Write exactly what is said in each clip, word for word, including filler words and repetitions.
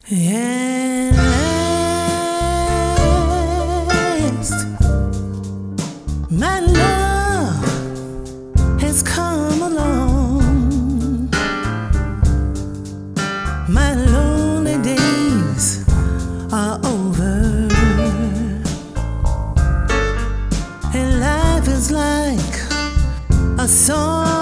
At last, my love has come along. My lonely days are over, and life is like a song.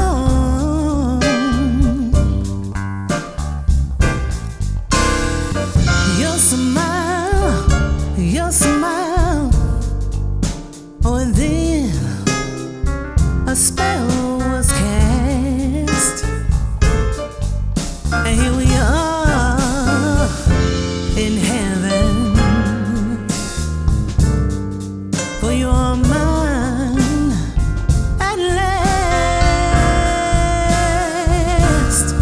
Your smile, your smile, oh, and then a spell was cast, and here we are in heaven, for you're mine at last.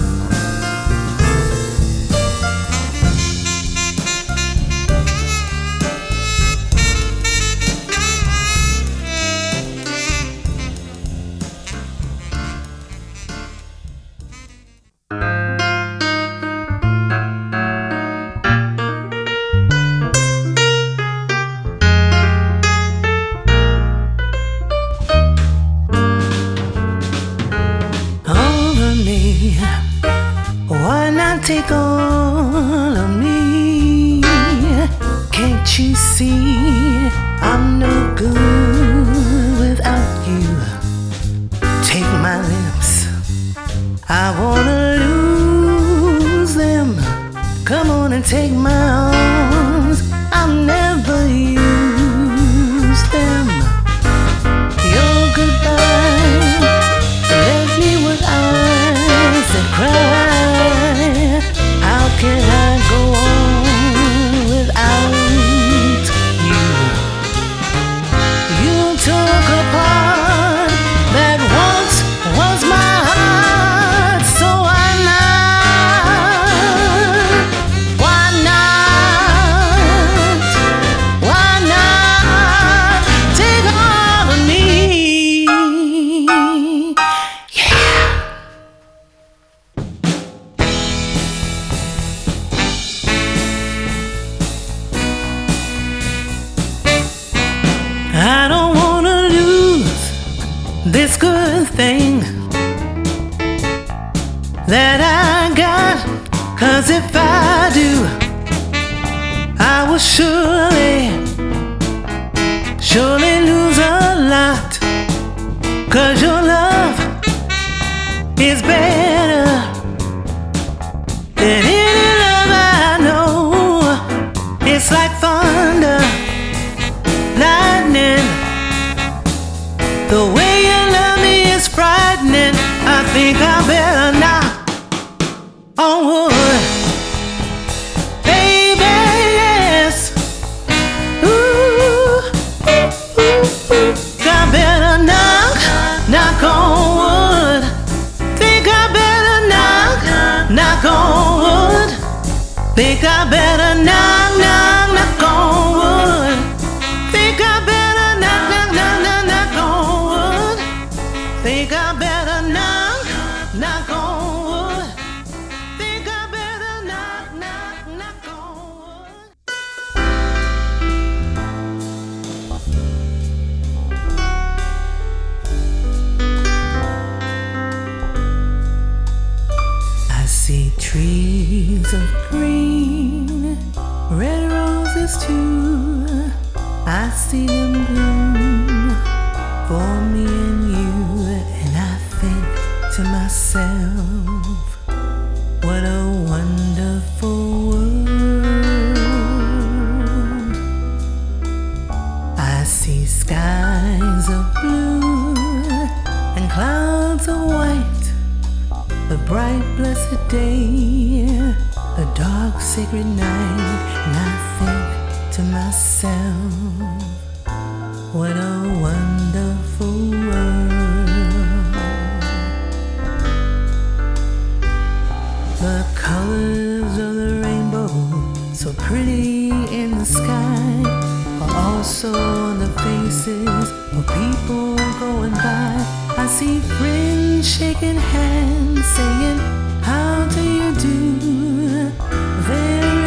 Why not take all of me? Can't you see I'm no good without you? Take my lips, I wanna lose them. Come on and take my arms, I'll never use them. Your goodbye left me with eyes that cry. How can I go on without you? You took a part that once was my heart, so why not? Why not? Why not take all of me? I don't wanna lose this good thing that I got, 'cause if I do, I will surely, surely lose a lot. 'Cause your love is better than any love I know. It's like thunder, lightning. The way you love me is frightening. I think I better knock on wood, baby, yes. Ooh, ooh, ooh, ooh. I better knock, knock on wood. Think I better knock, knock on wood. Think I better knock, knock, knock on wood. Think I better knock, knock, knock, knock, knock on wood. Think I better knock, knock on wood. Think I better knock, knock, knock on wood. I see trees of green, red roses too. I see them bloom for me and you, and I think to myself, what a wonderful world. I see skies of blue and clouds of white, the bright blessed day, the dark sacred night, and I think to myself, what a wonderful world. The colors of the rainbow, so pretty in the sky, are also on the faces of people going by. I see friends shaking hands, saying, how do you do? There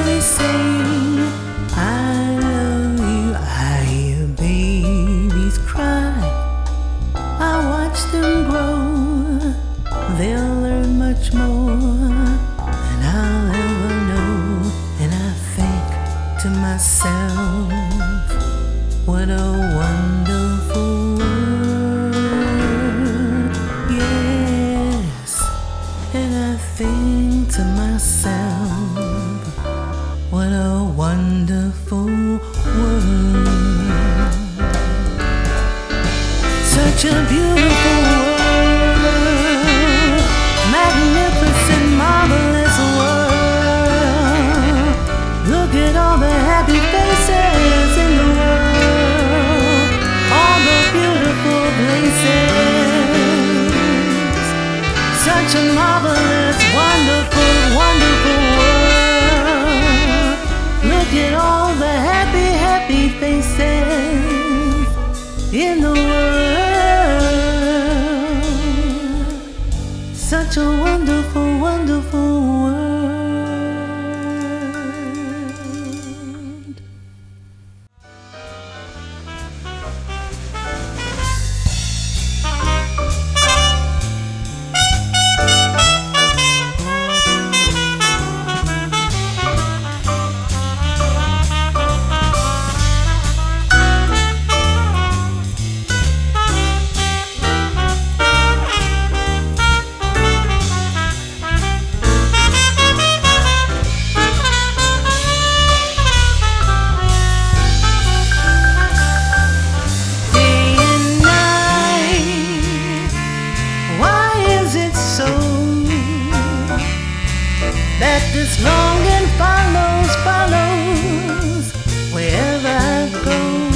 myself, what a wonderful world, yes. And I think to myself, what a wonderful world. Such a beautiful world, magnificent, marvelous world. Look at all the happy faces in the world, all the beautiful places. Such a marvelous, wonderful, wonderful world. Look at all the happy, happy faces in the world. Such a wonderful, wonderful world. That this longing follows, follows wherever I go.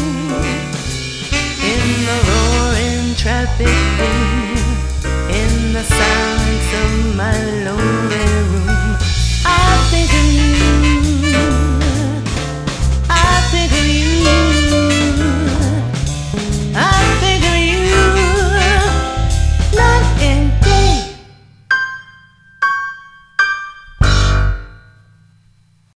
In the roaring traffic, in the silence of my